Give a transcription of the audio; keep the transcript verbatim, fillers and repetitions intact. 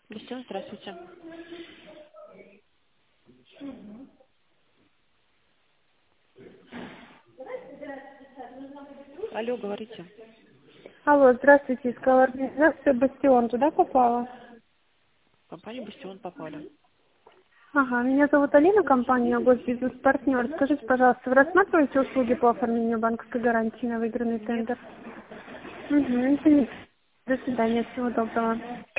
Бастион, здравствуйте. Алло, говорите. Алло, здравствуйте, искала организацию «Бастион». Туда попала? В компанию Бастион попали. Ага, меня зовут Алина, компания «Госбизнес-партнер». Скажите, пожалуйста, вы рассматриваете услуги по оформлению банковской гарантии на выигранный Нет. тендер? Угу, извините. До свидания, всего доброго.